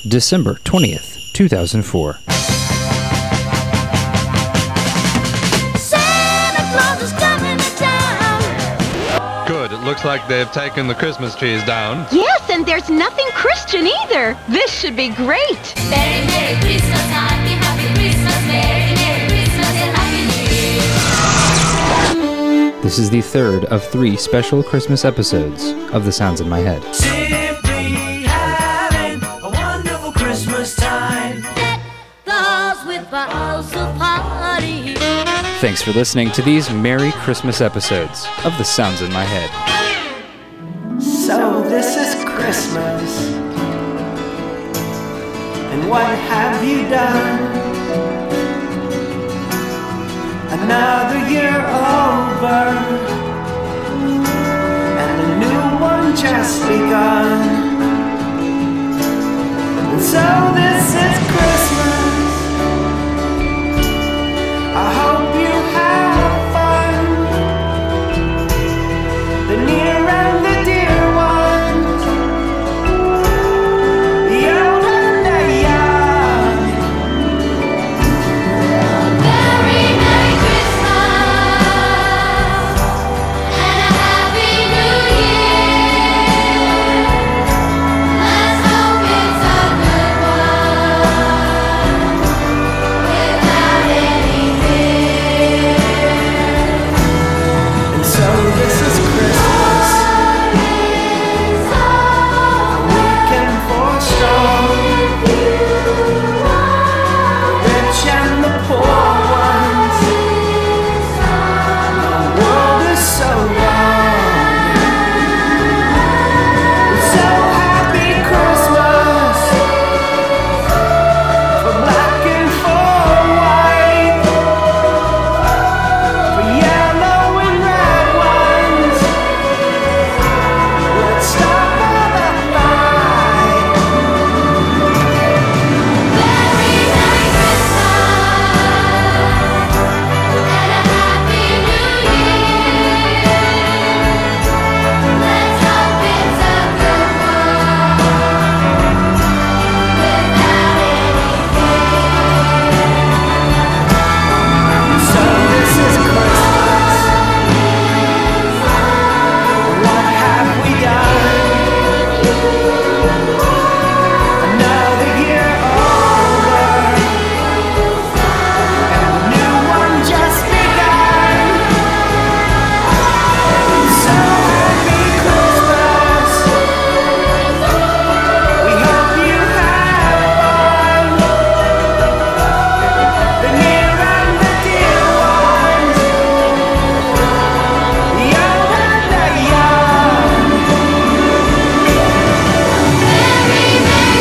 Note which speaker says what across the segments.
Speaker 1: December 20th, 2004.
Speaker 2: Good. It looks like they've taken the Christmas trees down.
Speaker 3: Yes, and there's nothing Christian either. This should be great.
Speaker 4: Merry, Merry Christmas, Happy, Happy Christmas, Merry, Merry Christmas, and Happy New Year.
Speaker 1: This is the third of 3 special Christmas episodes of The Sounds in My Head.
Speaker 5: Simply having a wonderful Christmas time.
Speaker 4: Those with boughs of party.
Speaker 1: Thanks for listening to these Merry Christmas episodes of The Sounds in My Head.
Speaker 5: So this is Christmas, and what have you done? Another year over, and a new one just begun. And so this is Christmas. I hope you have fun. The near and the dear ones, the old and the young.
Speaker 4: Merry, Merry Christmas, and a Happy New Year. Let's hope it's a good one, without any fear.
Speaker 5: And so this is Christmas. Weekend for strong, rich and the poor ones. The world is so long. So happy Christmas for black and for white, for yellow and red ones. Let's stop all the fight.
Speaker 4: Merry, Merry Christmas, and a Happy New Year. Let's hope it's a good one, without any fear.
Speaker 5: So this is Christmas. What have we done? Another year over, and a new one just begun. So happy Christmas. We hope you have fun. The near and the dear ones, the old and the young.
Speaker 4: Merry, Merry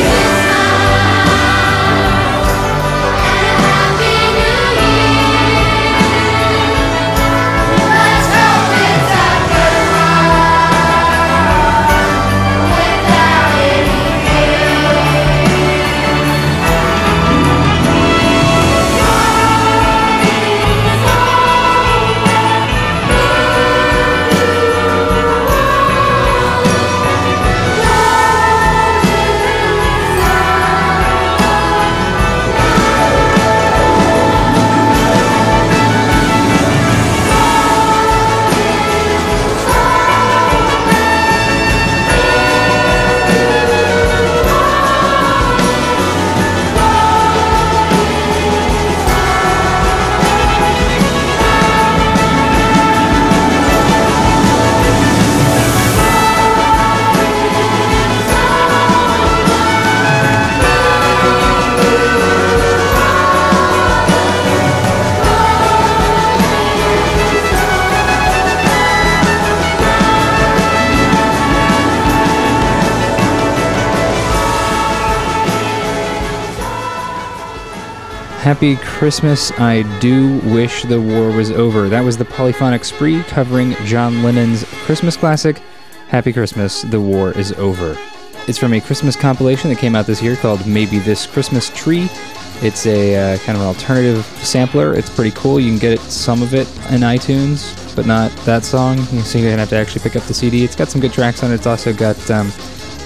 Speaker 1: Happy Christmas, I do wish the war was over. That was the Polyphonic Spree covering John Lennon's Christmas classic, Happy Christmas, the war is over. It's from a Christmas compilation that came out this year called Maybe This Christmas Tree. It's a kind of an alternative sampler. It's pretty cool. You can get some of it in iTunes, but not that song. So you're going to have to actually pick up the CD. It's got some good tracks on it. It's also got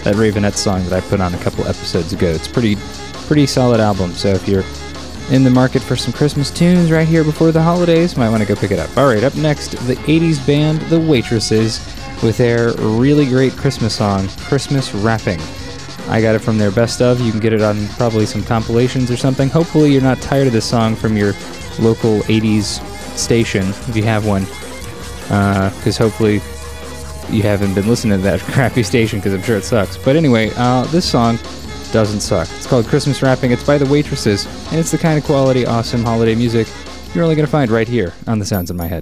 Speaker 1: that Ravenette song that I put on a couple episodes ago. It's pretty solid album, so if you're in the market for some Christmas tunes right here before the holidays, might want to go pick it up. Alright, up next, the 80s band The Waitresses with their really great Christmas song, Christmas Wrapping. I got it from their best of. You can get it on probably some compilations or something. Hopefully you're not tired of this song from your local 80s station, if you have one, because hopefully you haven't been listening to that crappy station, because I'm sure it sucks. But anyway, this song doesn't suck. It's called Christmas Wrapping. It's by The Waitresses, and it's the kind of quality, awesome holiday music you're only going to find right here on The Sounds in My Head.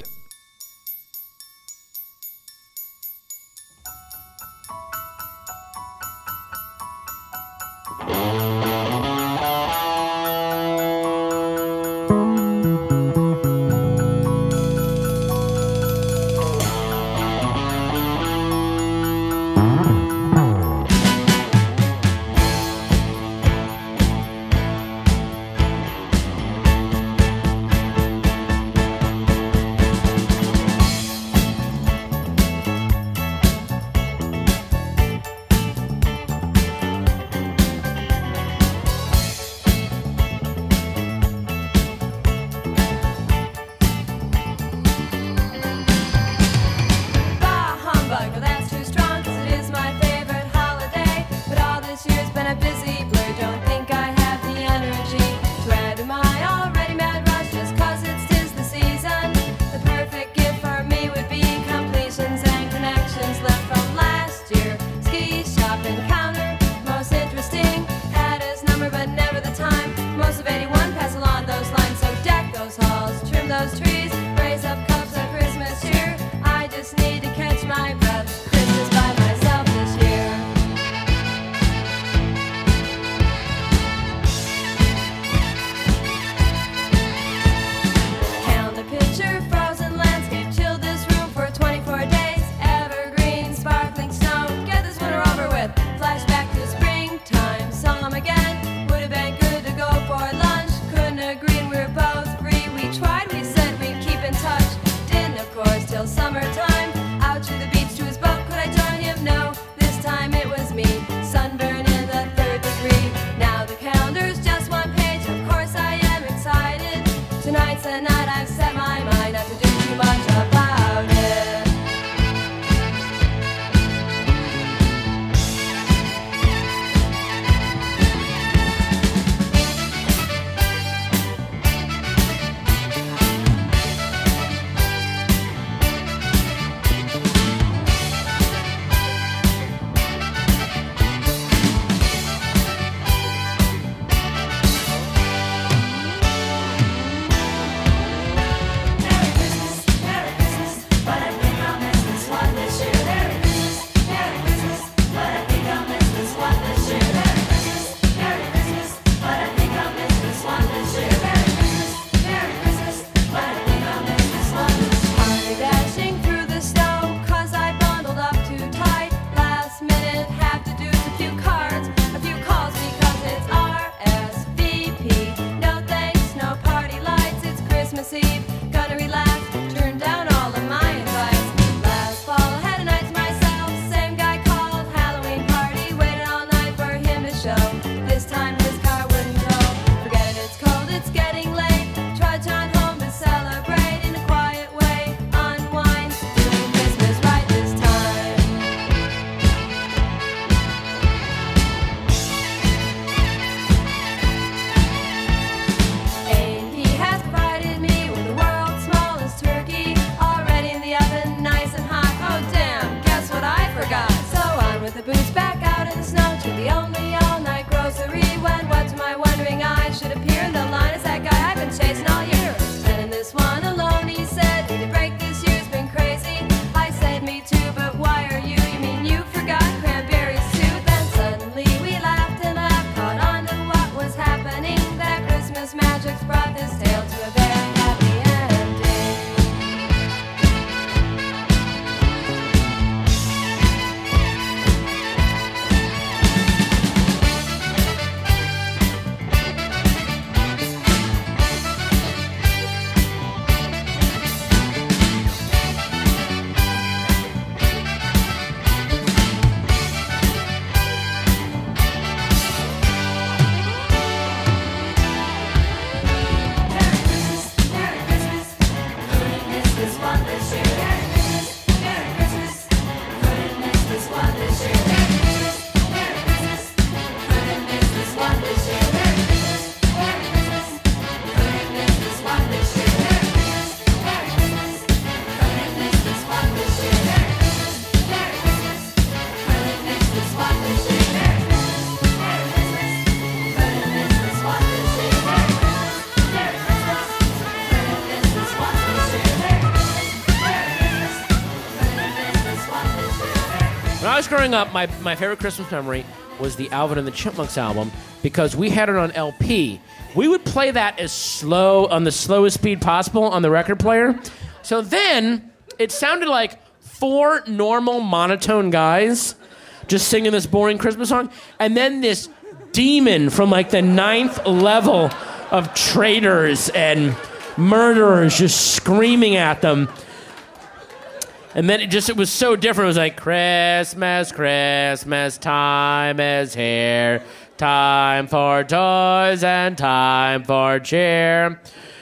Speaker 6: growing up, my favorite Christmas memory was the Alvin and the Chipmunks album because we had it on LP. We would play that on the slowest speed possible on the record player. So then it sounded like 4 normal monotone guys just singing this boring Christmas song, and then this demon from like the 9th level of traitors and murderers just screaming at them. And then it was so different. It was like, Christmas, Christmas, time is here. Time for toys and time for cheer.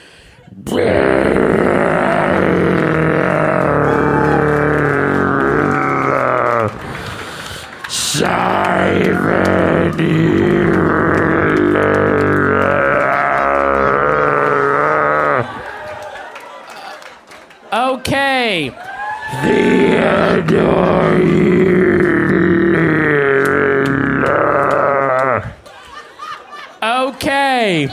Speaker 6: Okay. Okay.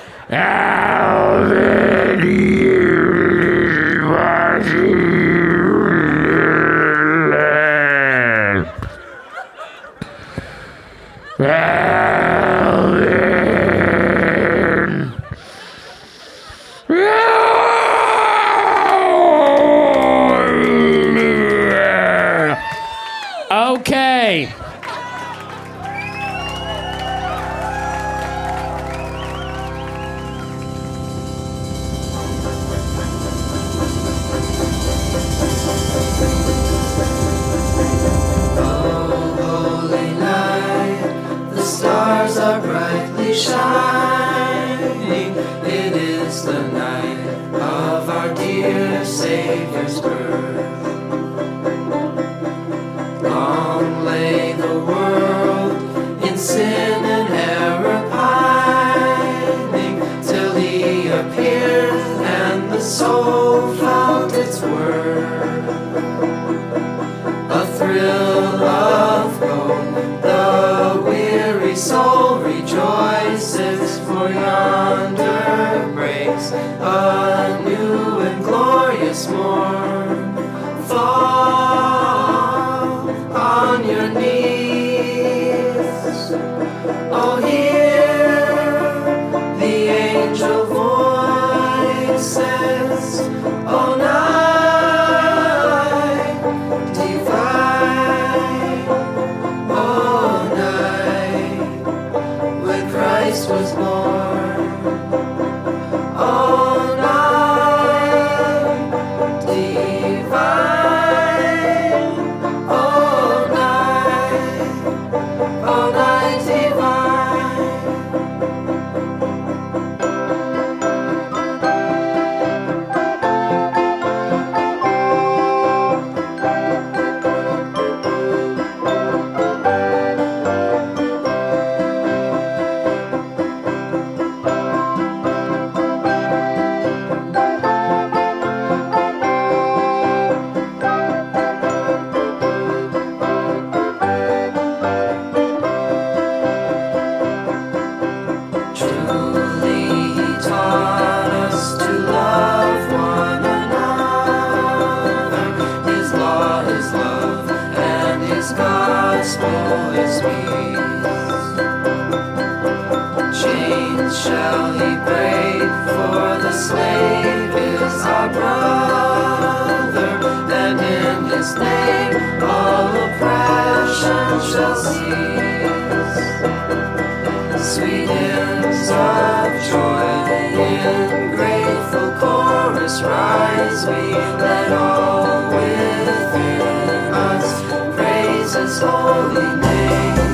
Speaker 6: Okay.
Speaker 5: Holy night, the stars are brightly shining. It is the night of our dear Savior's birth. Long lay the world in sin and error pining, till he appeared and the soul found its worth. A thrill of hope, the weary soul rejoices, for yonder breaks a new and glorious morn. Fall on your knees, oh hear the angel voices, oh night divine, oh night when Christ was born, oh night divine, oh night divine. Truly he taught us to love one another. His law is love and his gospel is peace. Chains shall he break, for the slave is our brother, and in his name all oppression shall cease. Sweet hymns of joy in grateful chorus rise, we let all within us praise his holy name.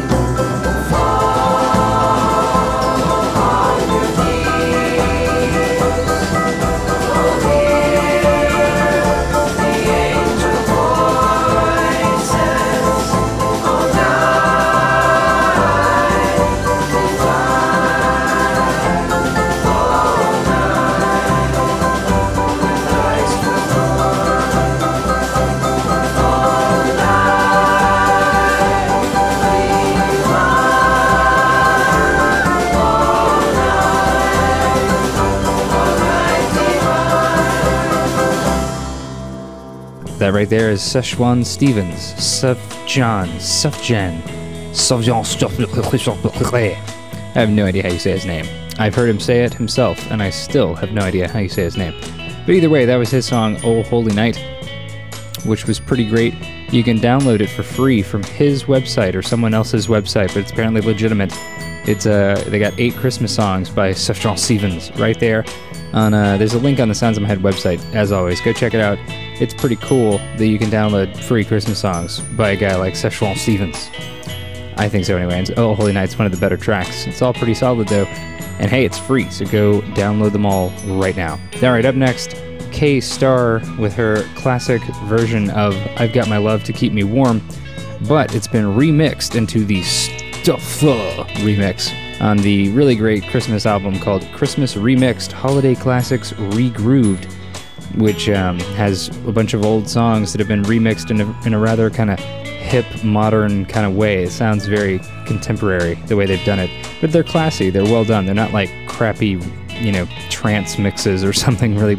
Speaker 5: Fall on your knees, oh hear the angel voices, oh night divine, oh night when Christ was born, oh night
Speaker 1: That right there is Szechuan Stevens. Sufjan. I have no idea how you say his name. I've heard him say it himself, and I still have no idea how you say his name. But either way, that was his song, Oh Holy Night, which was pretty great. You can download it for free from his website or someone else's website, but it's apparently legitimate. It's they got 8 Christmas songs by Sufjan Stevens right there. There's a link on the Sounds in My Head website, as always. Go check it out. It's pretty cool that you can download free Christmas songs by a guy like Sufjan Stevens. I think so anyway. And Oh Holy Night's one of the better tracks. It's all pretty solid though. And hey, it's free, so go download them all right now. Alright, up next, Kay Starr with her classic version of I've Got My Love to Keep Me Warm, but it's been remixed into the Stuffer remix on the really great Christmas album called Christmas Remixed Holiday Classics Regrooved, which has a bunch of old songs that have been remixed in a rather kind of hip, modern kind of way. It sounds very contemporary the way they've done it, but they're classy, they're well done. They're not like crappy, trance mixes or something really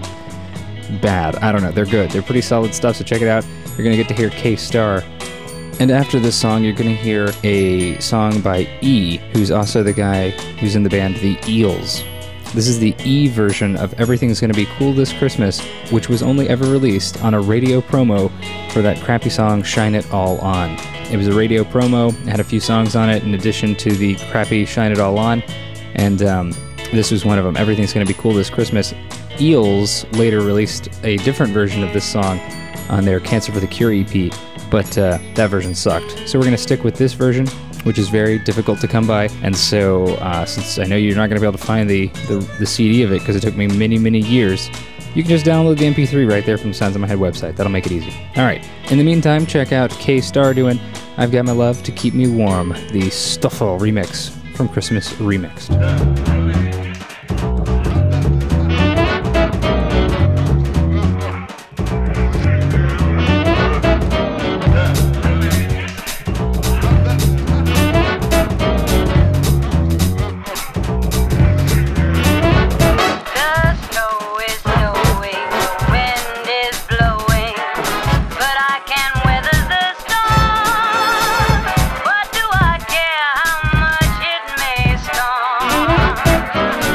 Speaker 1: bad. I don't know, they're good. They're pretty solid stuff, so check it out. You're going to get to hear Kay Starr. And after this song, you're going to hear a song by E, who's also the guy who's in the band The Eels. This is the E version of Everything's Gonna Be Cool This Christmas, which was only ever released on a radio promo for that crappy song Shine It All On. It was a radio promo, had a few songs on it in addition to the crappy Shine It All On, and this was one of them, Everything's Gonna Be Cool This Christmas. Eels later released a different version of this song on their Cancer for the Cure EP, but that version sucked. So we're going to stick with this version, which is very difficult to come by, and so since I know you're not going to be able to find the CD of it because it took me many, many years, you can just download the MP3 right there from the Sounds in My Head website. That'll make it easy. Alright, in the meantime, check out Kay Starr doing I've Got My Love to Keep Me Warm, the Stuffle remix from Christmas Remixed.
Speaker 4: What do I care how much it may storm?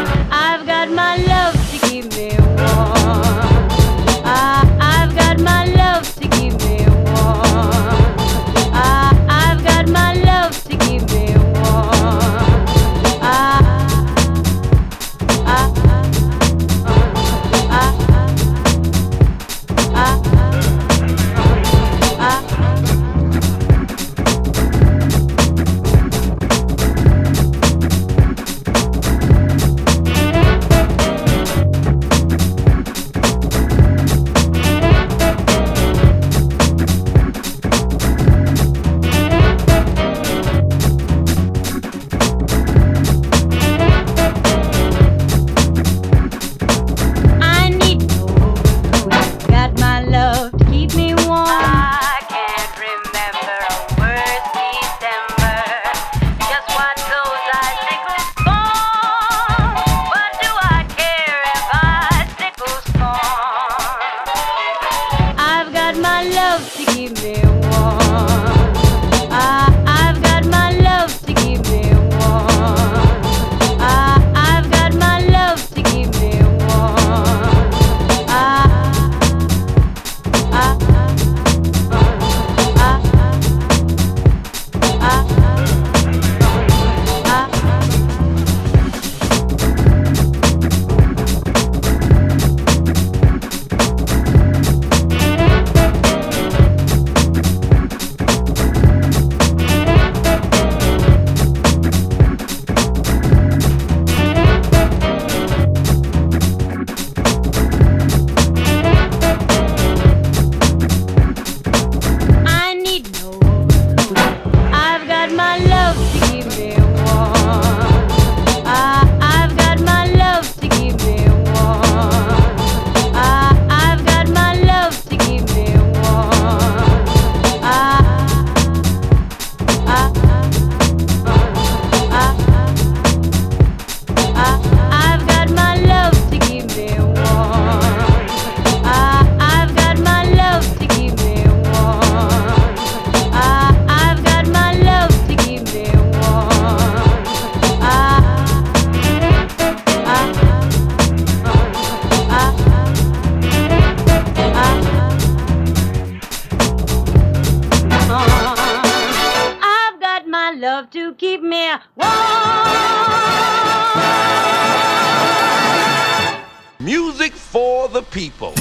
Speaker 7: people.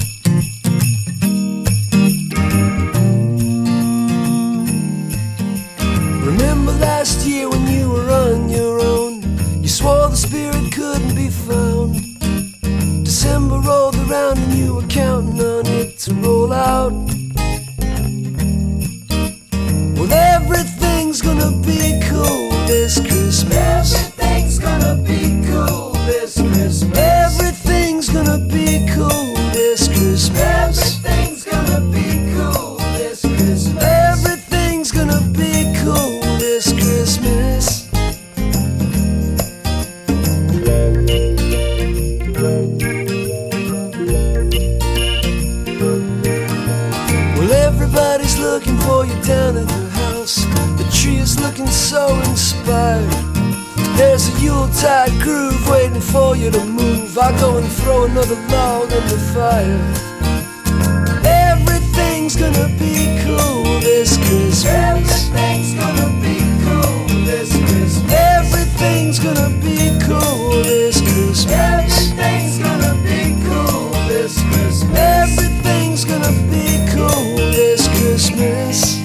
Speaker 5: Remember last year when you were on your own? You swore the spirit couldn't be found. December rolled around and you were counting on it to roll out. Well, everything's gonna be cool this Christmas. Everything's gonna be cool this Christmas. Everything's gonna be cool this Christmas. Everything's gonna be cool this Christmas. Everything's gonna be cool this Christmas. Well, everybody's looking for you down at the house. The tree is looking so inspired. There's a Yuletide groove waiting for you to move. I'll go and throw another log in the fire. Everything's gonna be cool this Christmas. Everything's gonna be cool this Christmas. Everything's gonna be cool this Christmas. Everything's gonna be cool this Christmas. Everything's gonna be cool this Christmas.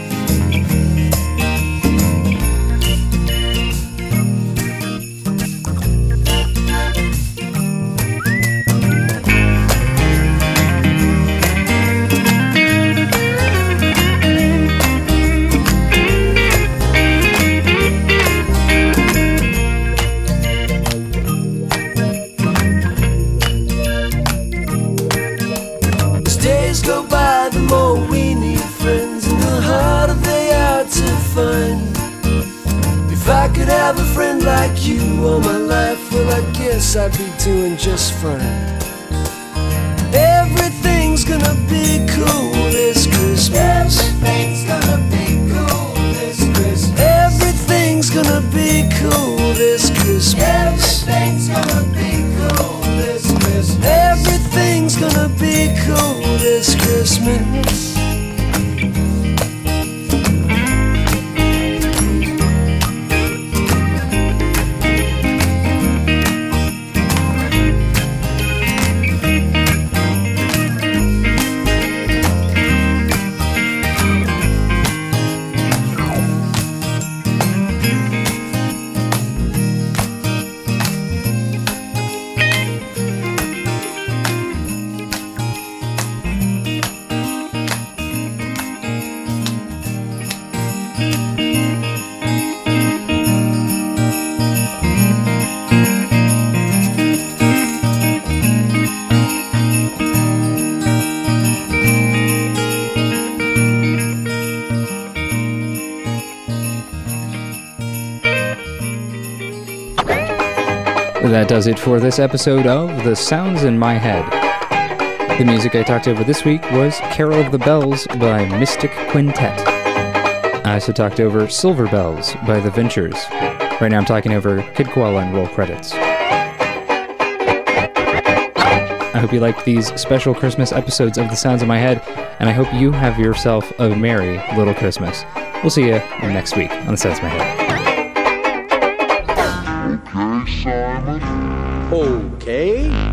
Speaker 5: As days go by, the more we need friends, and the harder they are to find. If I could have a friend like you all my life, well, I guess I'd be doing just fine. Everything's gonna be cool this Christmas. Everything's gonna be cool this Christmas. Everything's gonna be cool this Christmas. Everything's gonna be cool this Christmas. Everything's gonna be cool this Christmas.
Speaker 1: That does it for this episode of The Sounds in My Head. The music I talked over this week was Carol of the Bells by Mystic Quintet. I also talked over Silver Bells by The Ventures. Right now I'm talking over Kid Koala and roll credits. I hope you liked these special Christmas episodes of The Sounds in My Head, and I hope you have yourself a merry little Christmas. We'll see you next week on The Sounds in My Head.
Speaker 7: Okay.